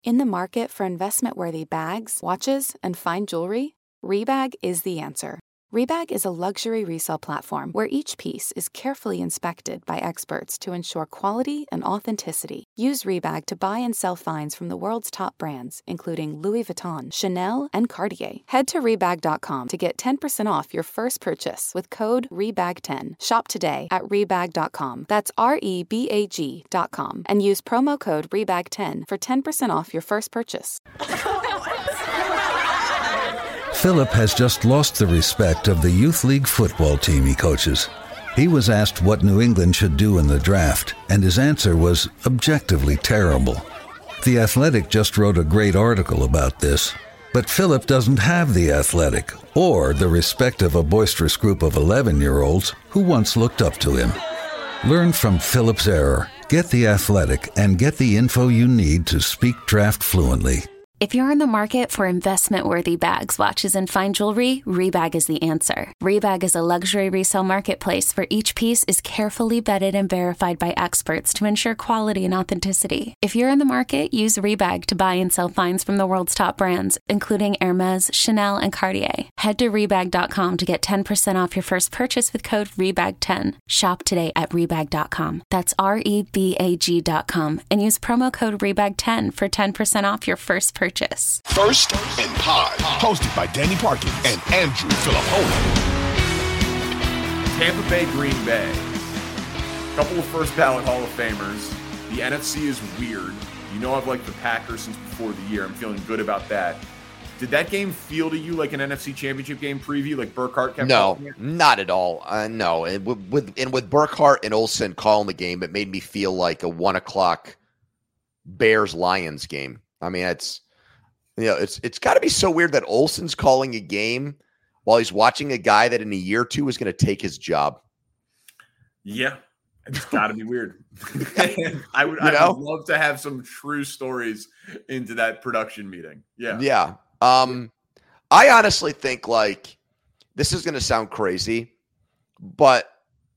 In the market for investment-worthy bags, watches, and fine jewelry, Rebag is the answer. Rebag is a luxury resale platform where each piece is carefully inspected by experts to ensure quality and authenticity. Use Rebag to buy and sell finds from the world's top brands, including Louis Vuitton, Chanel, and Cartier. Head to Rebag.com to get 10% off your first purchase with code REBAG10. Shop today at Rebag.com. That's REBAG.com. And use promo code REBAG10 for 10% off your first purchase. Philip has just lost the respect of the youth league football team he coaches. He was asked what New England should do in the draft, and his answer was objectively terrible. The Athletic just wrote a great article about this, but Philip doesn't have the Athletic or the respect of a boisterous group of 11-year-olds who once looked up to him. Learn from Philip's error, get the Athletic, and get the info you need to speak draft fluently. If you're in the market for investment-worthy bags, watches, and fine jewelry, Rebag is the answer. Rebag is a luxury resale marketplace where each piece is carefully vetted and verified by experts to ensure quality and authenticity. If you're in the market, use Rebag to buy and sell finds from the world's top brands, including Hermes, Chanel, and Cartier. Head to Rebag.com to get 10% off your first purchase with code REBAG10. Shop today at Rebag.com. That's REBAG.com. And use promo code REBAG10 for 10% off your first purchase. First and Pod, hosted by Danny Parkins and Andrew Filippone. Tampa Bay, Green Bay. Couple of first ballot Hall of Famers. The NFC is weird. You know I've liked the Packers since before the year. I'm feeling good about that. Did that game feel to you like an NFC Championship game preview, like Burkhardt kept No, not at all. No, and with Burkhardt and Olsen calling the game, it made me feel like a 1:00 Bears-Lions game. I mean, it's got to be so weird that Olsen's calling a game while he's watching a guy that in a year or two is going to take his job. Yeah, it's got to be weird. I would love to have some true stories into that production meeting. Yeah. Yeah. I honestly think, like, this is going to sound crazy, but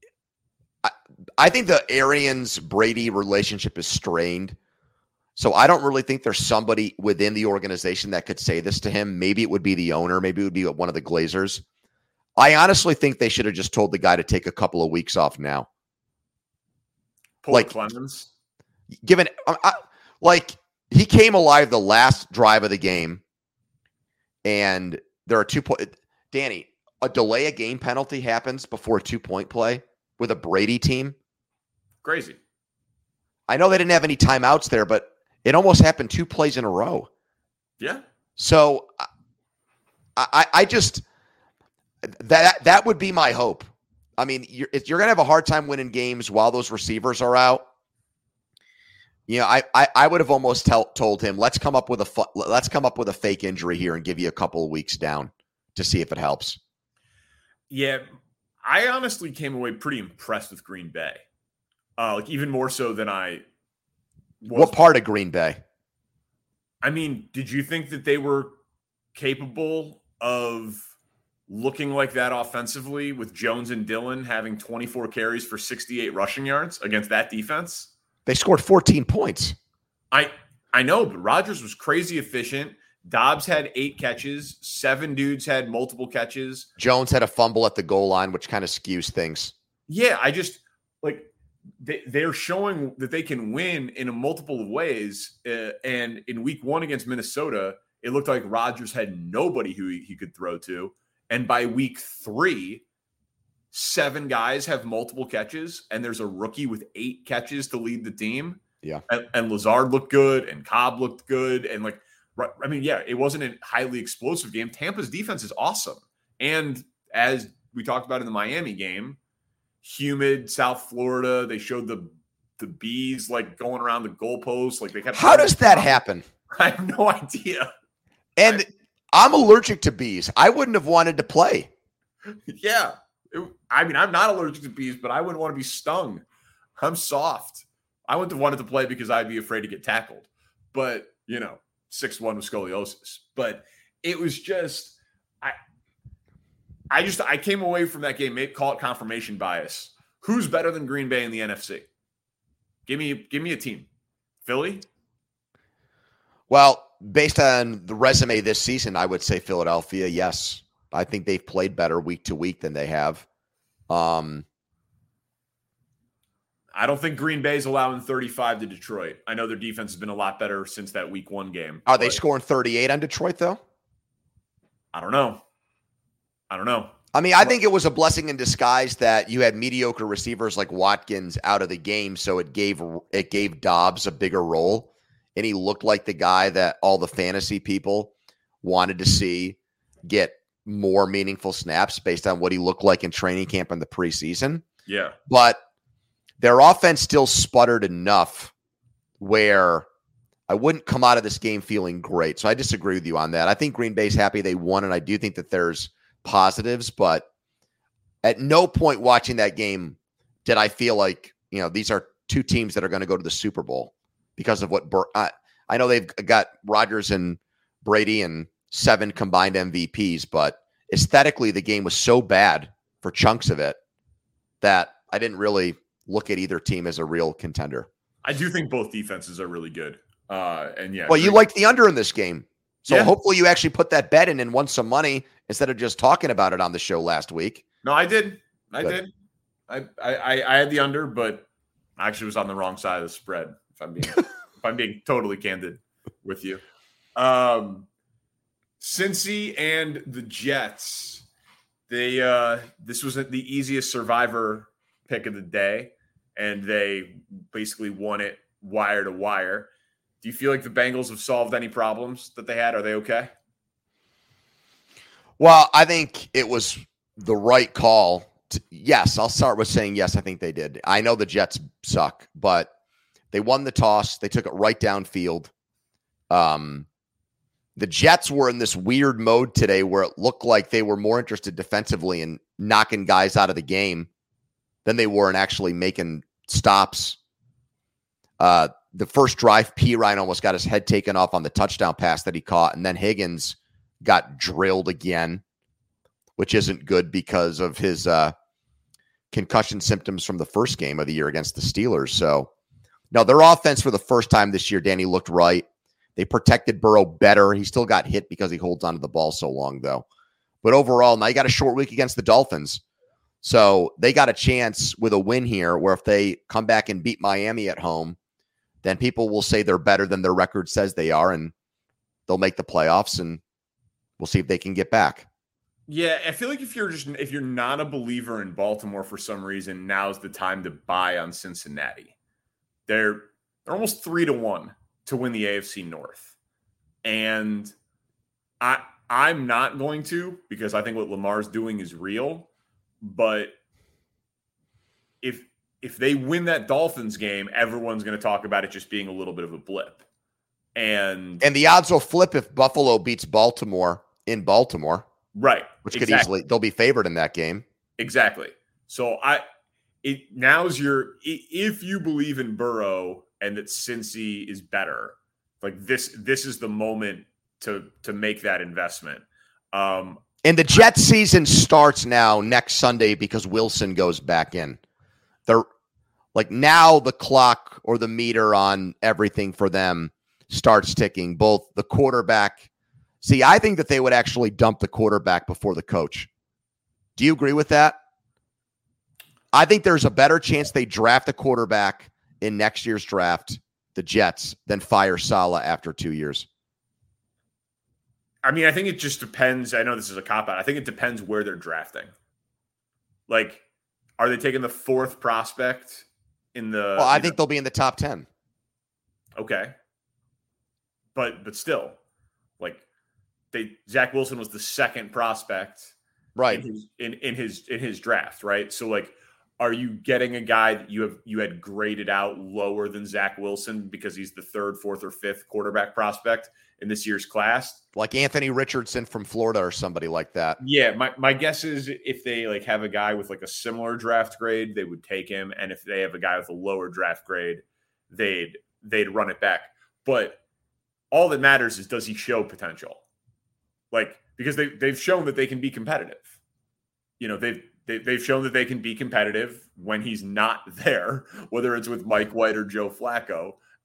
I think the Arians-Brady relationship is strained. So I don't really think there's somebody within the organization that could say this to him. Maybe it would be the owner. Maybe it would be one of the Glazers. I honestly think they should have just told the guy to take a couple of weeks off now. Like Clemens? Given, he came alive the last drive of the game, and there are 2 points. Danny, a delay a game penalty happens before a 2-point play with a Brady team. Crazy. I know they didn't have any timeouts there, but it almost happened 2 plays in a row. Yeah. So I just that would be my hope. I mean, you're going to have a hard time winning games while those receivers are out. You know, I would have almost told him, let's come up with a fake injury here and give you a couple of weeks down to see if it helps. Yeah, I honestly came away pretty impressed with Green Bay. Like even more so than I was. What part of Green Bay? I mean, did you think that they were capable of looking like that offensively with Jones and Dillon having 24 carries for 68 rushing yards against that defense? They scored 14 points. I know, but Rodgers was crazy efficient. Dobbs had 8 catches. 7 dudes had multiple catches. Jones had a fumble at the goal line, which kind of skews things. Yeah, I just like they're showing that they can win in a multiple of ways. And in week 1 against Minnesota, it looked like Rodgers had nobody who he could throw to. And by week 3, 7 guys have multiple catches, and there's a rookie with 8 catches to lead the team. Yeah. And Lazard looked good, and Cobb looked good. And it wasn't a highly explosive game. Tampa's defense is awesome. And as we talked about in the Miami game, humid South Florida, they showed the bees like going around the goalposts. Like they kept. How does that happen? I have no idea. And I'm allergic to bees. I wouldn't have wanted to play. Yeah. I'm not allergic to bees, but I wouldn't want to be stung. I'm soft. I wouldn't have wanted to play because I'd be afraid to get tackled. But, 6'1" with scoliosis. But it was just I came away from that game, call it confirmation bias. Who's better than Green Bay in the NFC? Give me a team. Philly? Well, based on the resume this season, I would say Philadelphia, yes. I think they've played better week to week than they have. I don't think Green Bay's allowing 35 to Detroit. I know their defense has been a lot better since that week 1 game. Are they scoring 38 on Detroit, though? I don't know. I mean, I think it was a blessing in disguise that you had mediocre receivers like Watkins out of the game, so it gave Dobbs a bigger role, and he looked like the guy that all the fantasy people wanted to see get more meaningful snaps based on what he looked like in training camp in the preseason. Yeah. But their offense still sputtered enough where I wouldn't come out of this game feeling great. So I disagree with you on that. I think Green Bay's happy they won, and I do think that there's positives, but at no point watching that game did I feel like, these are two teams that are going to go to the Super Bowl because of what I know they've got Rodgers and Brady and 7 combined MVPs, but aesthetically the game was so bad for chunks of it that I didn't really look at either team as a real contender. I do think both defenses are really good. And yeah. Well, you liked the under in this game. So hopefully you actually put that bet in and won some money instead of just talking about it on the show last week. No, I did. I had the under, but I actually was on the wrong side of the spread. If I'm being totally candid with you. Cincy and the Jets. This was the easiest survivor pick of the day, and they basically won it wire to wire. Do you feel like the Bengals have solved any problems that they had? Are they okay? Well, I think it was the right call. Yes, I'll start with saying yes, I think they did. I know the Jets suck, but they won the toss. They took it right downfield. The Jets were in this weird mode today where it looked like they were more interested defensively in knocking guys out of the game than they were in actually making stops. The first drive, Pirine almost got his head taken off on the touchdown pass that he caught, and then Higgins got drilled again, which isn't good because of his concussion symptoms from the first game of the year against the Steelers. So, no, their offense for the first time this year, Danny, looked right. They protected Burrow better. He still got hit because he holds onto the ball so long, though. But overall, now you got a short week against the Dolphins. So they got a chance with a win here where if they come back and beat Miami at home, then people will say they're better than their record says they are, and they'll make the playoffs, and we'll see if they can get back. Yeah, I feel like if you're not a believer in Baltimore for some reason, now's the time to buy on Cincinnati. They're almost 3-1 to win the AFC North. And I'm not going to, because I think what Lamar's doing is real. But if they win that Dolphins game, everyone's going to talk about it just being a little bit of a blip. And the odds will flip if Buffalo beats Baltimore in Baltimore. Right. Which could easily, they'll be favored in that game. Exactly. So if you believe in Burrow and that Cincy is better, like this is the moment to make that investment. And the Jets season starts now next Sunday because Wilson goes back in. They're like now the clock or the meter on everything for them starts ticking. Both the quarterback. See, I think that they would actually dump the quarterback before the coach. Do you agree with that? I think there's a better chance they draft a quarterback in next year's draft, the Jets, than fire Saleh after 2 years. I mean, I think it just depends. I know this is a cop-out. I think it depends where they're drafting. Like, are they taking the 4th prospect in the... Well, I think they'll be in the top 10. Okay. But still, like, Zach Wilson was the 2nd prospect right in his draft, right? So, like, are you getting a guy that you had graded out lower than Zach Wilson because he's the 3rd, 4th, or 5th quarterback prospect in this year's class? Like Anthony Richardson from Florida or somebody like that. Yeah, my guess is if they like have a guy with like a similar draft grade, they would take him, and if they have a guy with a lower draft grade, they'd run it back. But all that matters is, does he show potential? Like, because they've shown that they can be competitive. You know, they've shown that they can be competitive when he's not there, whether it's with Mike White or Joe Flacco.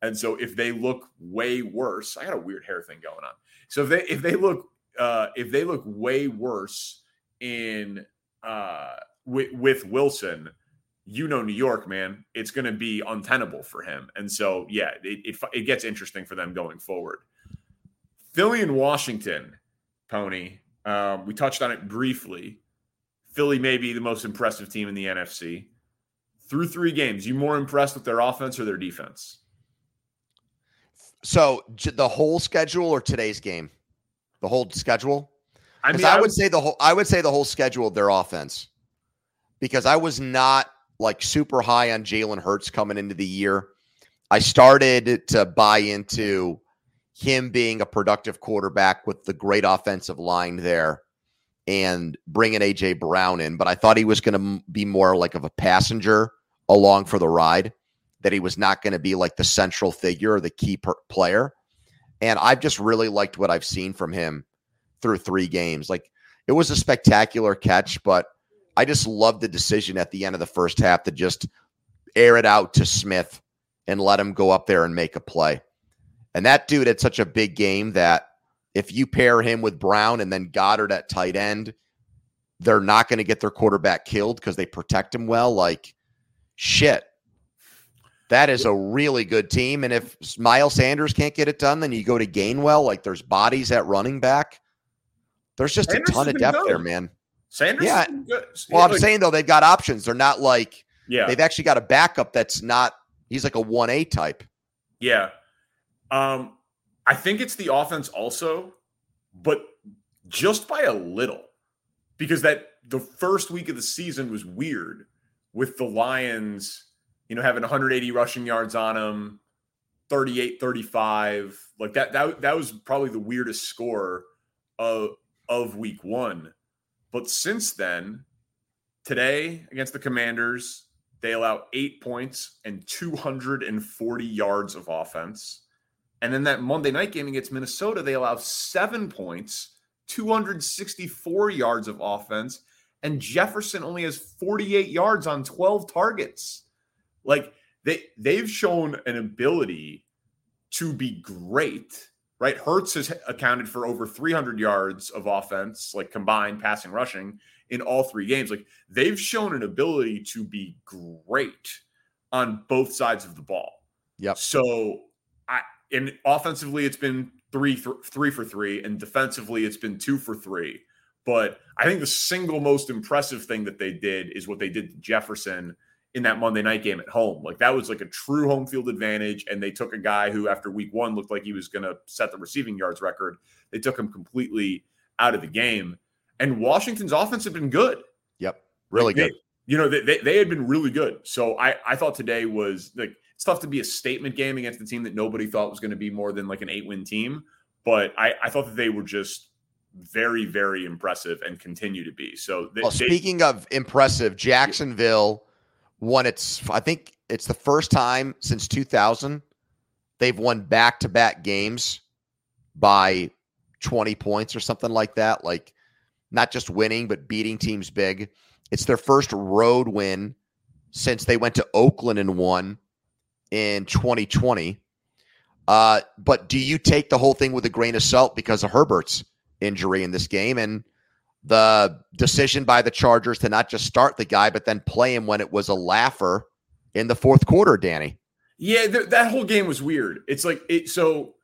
And so if they look way worse, I got a weird hair thing going on. So if they look way worse in with Wilson, New York, man, it's going to be untenable for him. And so, yeah, it gets interesting for them going forward. Philly and Washington, Pony. We touched on it briefly. Philly may be the most impressive team in the NFC. Through 3 games, you more impressed with their offense or their defense? So the whole schedule or today's game? The whole schedule? I mean, I would say the whole schedule of their offense, because I was not like super high on Jalen Hurts coming into the year. I started to buy into him being a productive quarterback with the great offensive line there and bringing A.J. Brown in, but I thought he was going to be more like of a passenger along for the ride, that he was not going to be like the central figure or the key player. And I've just really liked what I've seen from him through 3 games. Like, it was a spectacular catch, but I just loved the decision at the end of the first half to just air it out to Smith and let him go up there and make a play. And that dude had such a big game that if you pair him with Brown and then Goddard at tight end, they're not going to get their quarterback killed because they protect him well. Like, shit. That is a really good team. And if Miles Sanders can't get it done, then you go to Gainwell. Like, there's bodies at running back. There's just Sanders a ton of depth there, man. Sanders yeah. Is good. Well, I'm saying, though, they've got options. They're not like – yeah. They've actually got a backup that's not – he's like a 1A type. Yeah. I think it's the offense also, but just by a little, because the first week of the season was weird with the Lions, having 180 rushing yards on them, 38-35. Like that was probably the weirdest score of week 1. But since then, today against the Commanders, they allow 8 points and 240 yards of offense. And then that Monday night game against Minnesota, they allow 7 points, 264 yards of offense, and Jefferson only has 48 yards on 12 targets. Like, they've shown an ability to be great, right? Hurts has accounted for over 300 yards of offense, like combined passing, rushing in all 3 games. Like, they've shown an ability to be great on both sides of the ball. Yep. So and offensively, it's been 3 for 3, and defensively, it's been 2 for 3. But I think the single most impressive thing that they did is what they did to Jefferson in that Monday night game at home. Like, that was like a true home field advantage, and they took a guy who, after week 1, looked like he was going to set the receiving yards record. They took him completely out of the game. And Washington's offense had been good. Yep, really good. They had been really good. So I thought today was like, it's tough to be a statement game against a team that nobody thought was going to be more than like an 8-win team. But I thought that they were just very, very impressive and continue to be. So speaking of impressive, Jacksonville won I think it's the first time since 2000 they've won back-to-back games by 20 points or something like that. Like, not just winning, but beating teams big. It's their first road win since they went to Oakland and won in 2020. But do you take the whole thing with a grain of salt because of Herbert's injury in this game and the decision by the Chargers to not just start the guy, but then play him when it was a laugher in the fourth quarter, Danny? Yeah, that whole game was weird. It's like so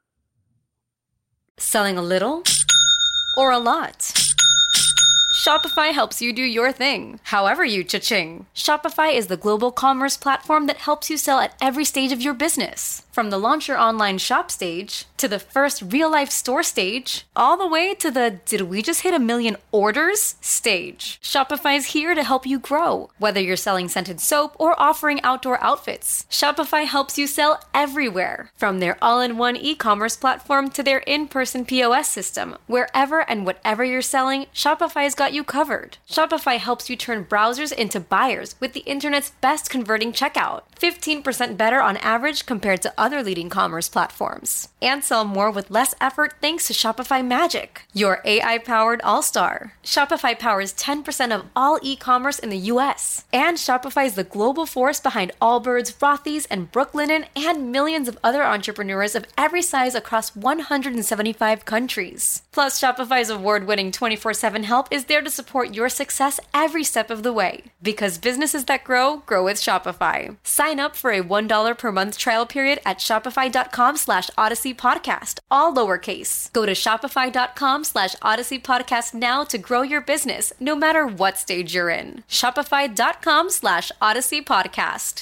selling a little or a lot? Shopify helps you do your thing, however you cha-ching. Shopify is the global commerce platform that helps you sell at every stage of your business. From the launch your online shop stage, to the first real-life store stage, all the way to the did we just hit 1 million orders stage. Shopify's here to help you grow. Whether you're selling scented soap or offering outdoor outfits, Shopify helps you sell everywhere. From their all-in-one e-commerce platform to their in-person POS system. Wherever and whatever you're selling, Shopify's got got you covered. Shopify helps you turn browsers into buyers with the internet's best converting checkout. 15% better on average compared to other leading commerce platforms. And sell more with less effort thanks to Shopify Magic, your AI-powered all-star. Shopify powers 10% of all e-commerce in the U.S. And Shopify is the global force behind Allbirds, Rothy's, and Brooklinen, and millions of other entrepreneurs of every size across 175 countries. Plus, Shopify's award-winning 24/7 help is there to support your success every step of the way. Because businesses that grow, grow with Shopify. Sign up for a $1 per month trial period at shopify.com/Odyssey Podcast, all lowercase. Go to shopify.com/Odyssey Podcast now to grow your business, no matter what stage you're in. Shopify.com/Odyssey Podcast.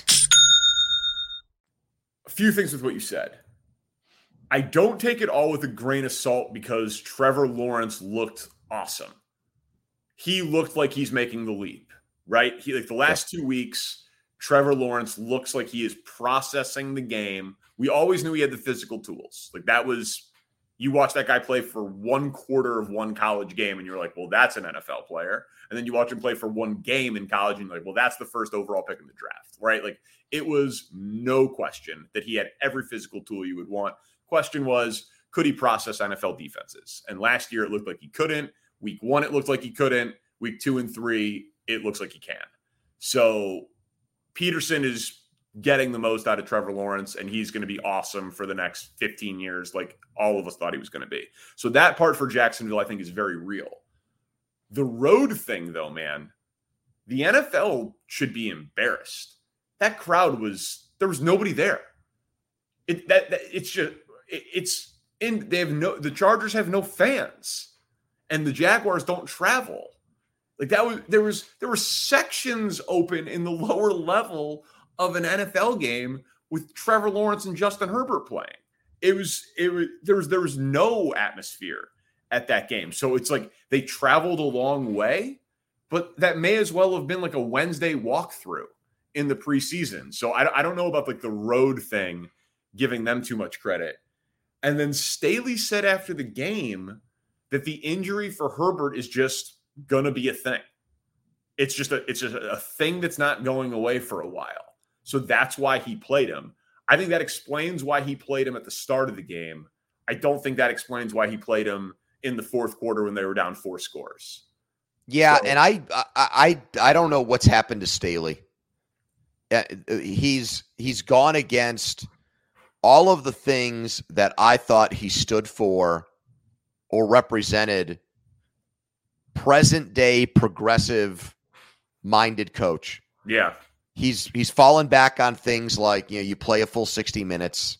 A few things with what you said. I don't take it all with a grain of salt because Trevor Lawrence looked awesome. He looked like he's making the leap, right? The last 2 weeks, Trevor Lawrence looks like he is processing the game. We always knew he had the physical tools. You watch that guy play for 1/4 of one college game and you're like, well, that's an NFL player. And then you watch him play for one game in college and you're like, well, that's the first overall pick in the draft, right? It was no question that he had every physical tool you would want. Question was, could he process NFL defenses? And last year it looked like he couldn't. Week 1, it looked like he couldn't. Week 2 and 3, it looks like he can. So Peterson is getting the most out of Trevor Lawrence, and he's going to be awesome for the next 15 years, like all of us thought he was going to be. So that part for Jacksonville, I think, is very real. The road thing, though, man, the NFL should be embarrassed. That crowd there was nobody there. The Chargers have no fans, and the Jaguars don't travel. There were sections open in the lower level of an NFL game with Trevor Lawrence and Justin Herbert playing. There was no atmosphere at that game. So it's like they traveled a long way, but that may as well have been like a Wednesday walkthrough in the preseason. So I don't know about the road thing, giving them too much credit. And then Staley said after the game that the injury for Herbert is just going to be a thing. It's just a thing that's not going away for a while. So that's why he played him. I think that explains why he played him at the start of the game. I don't think that explains why he played him in the fourth quarter when they were down 4 scores. Yeah, and I don't know what's happened to Staley. He's gone against all of the things that I thought he stood for or represented. Present day progressive minded coach. Yeah. He's fallen back on things like, you play a full 60 minutes.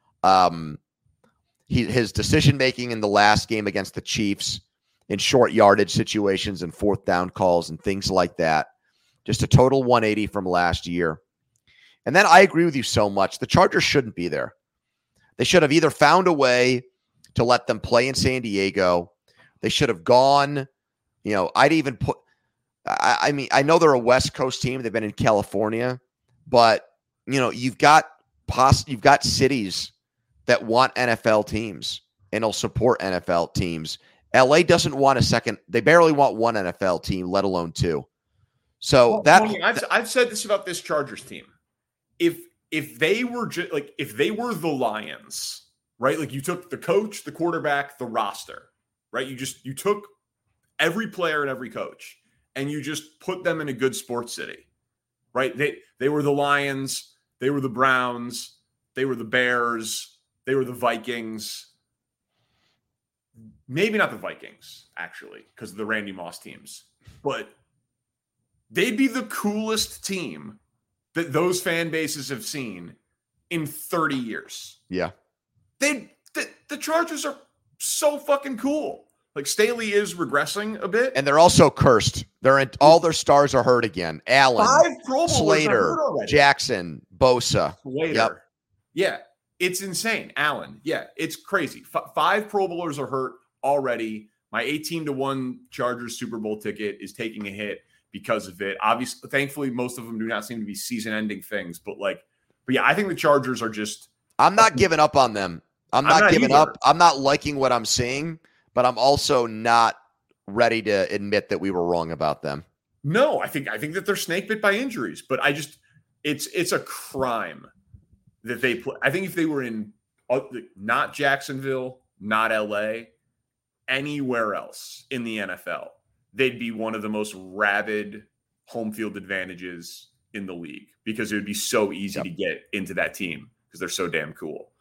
His decision making in the last game against the Chiefs in short yardage situations and 4th down calls and things like that. Just a total 180 from last year. And then I agree with you so much. The Chargers shouldn't be there. They should have either found a way to let them play in San Diego. They should have gone, I'd even put, I know they're a West Coast team. They've been in California, but you've got cities that want NFL teams and will support NFL teams. LA doesn't want a second. They barely want one NFL team, let alone 2. So I've said this about this Chargers team. If they were if they were the Lions, right? You took the coach, the quarterback, the roster, right? You took every player and every coach, and you just put them in a good sports city, right? They were the Lions, they were the Browns, they were the Bears, they were the Vikings. Maybe not the Vikings, actually, because of the Randy Moss teams. But they'd be the coolest team that those fan bases have seen in 30 years. Yeah. The Chargers are so fucking cool. Staley is regressing a bit. And they're also cursed. All their stars are hurt again. Allen, 5 Pro Bowlers Slater, Jackson, Bosa. Slater. Yep. Yeah. It's insane. Allen. Yeah. It's crazy. 5 Pro Bowlers are hurt already. My 18-1 Chargers Super Bowl ticket is taking a hit because of it. Obviously, thankfully, most of them do not seem to be season-ending things. But yeah, I think the Chargers are just. I'm not giving up on them. I'm not giving up. I'm not liking what I'm seeing, but I'm also not ready to admit that we were wrong about them. No, I think that they're snake bit by injuries, but it's a crime that they play. I think if they were in not Jacksonville, not LA, anywhere else in the NFL, they'd be one of the most rabid home field advantages in the league because it would be so easy to get into that team because they're so damn cool.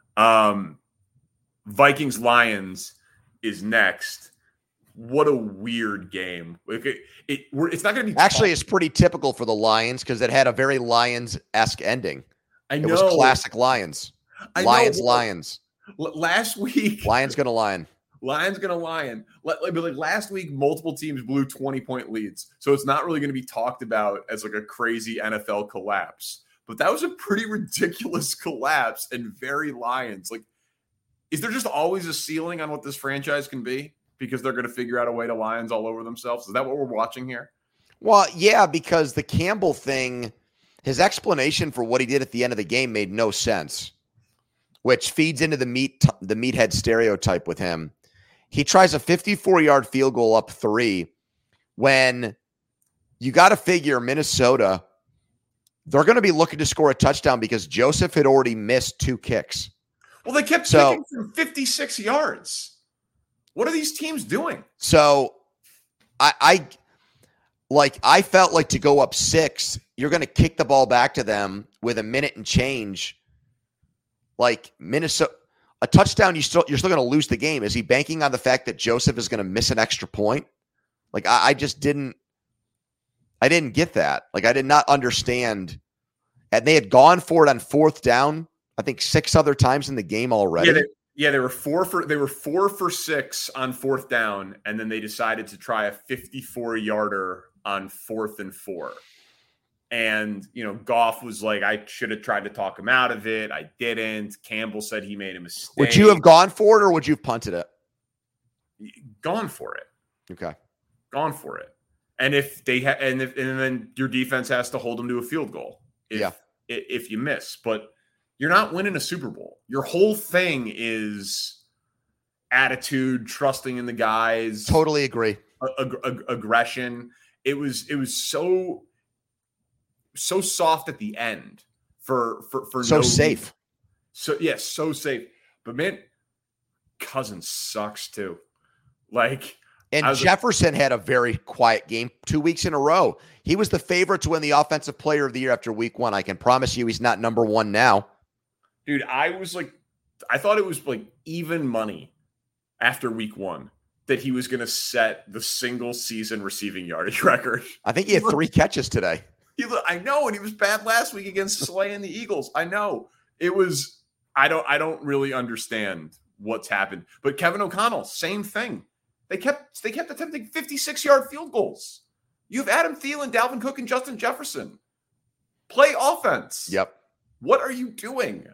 Vikings Lions is next. What a weird game. It's not going to be actually. It's pretty typical for the Lions because it had a very Lions-esque ending. I know. It was classic Lions. Lions. Last week, Lions gonna lion. Lions gonna lion. Like last week, multiple teams blew 20-point leads, so it's not really going to be talked about as like a crazy NFL collapse. But that was a pretty ridiculous collapse and very Lions. Like, is there just always a ceiling on what this franchise can be? Because they're going to figure out a way to Lions all over themselves? Is that what we're watching here? Well, yeah, because the Campbell thing, his explanation for what he did at the end of the game made no sense, which feeds into the meathead stereotype with him. He tries a 54-yard field goal up 3 when you got to figure Minnesota, they're going to be looking to score a touchdown because Joseph had already missed 2 kicks. Well, they kept kicking from 56 yards. What are these teams doing? So I felt like to go up 6, you're going to kick the ball back to them with a minute and change. Like Minnesota, a touchdown, you're still going to lose the game. Is he banking on the fact that Joseph is going to miss an extra point? Like I didn't get that. Like I did not understand. And they had gone for it on 4th down, I think 6 other times in the game already. Yeah, they were 4 for 6 on 4th down, and then they decided to try a 54-yarder on 4th and 4. And, Goff was like, I should have tried to talk him out of it. I didn't. Campbell said he made a mistake. Would you have gone for it or would you have punted it? Gone for it. Okay. Gone for it. And if they and then your defense has to hold them to a field goal if you miss. But you're not winning a Super Bowl. Your whole thing is attitude, trusting in the guys. Totally agree. Aggression. It was so soft at the end for so safe. So yes, so safe. But man, Cousins sucks too. And Jefferson had a very quiet game 2 weeks in a row. He was the favorite to win the Offensive Player of the Year after week 1. I can promise you he's not number 1 now. Dude, I thought it was even money after week 1 that he was going to set the single season receiving yardage record. I think he had 3 catches today. I know, and he was bad last week against Slay and the Eagles. I know. It was I don't really understand what's happened. But Kevin O'Connell, same thing. They kept attempting 56-yard field goals. You have Adam Thielen, Dalvin Cook, and Justin Jefferson. Play offense. Yep. What are you doing?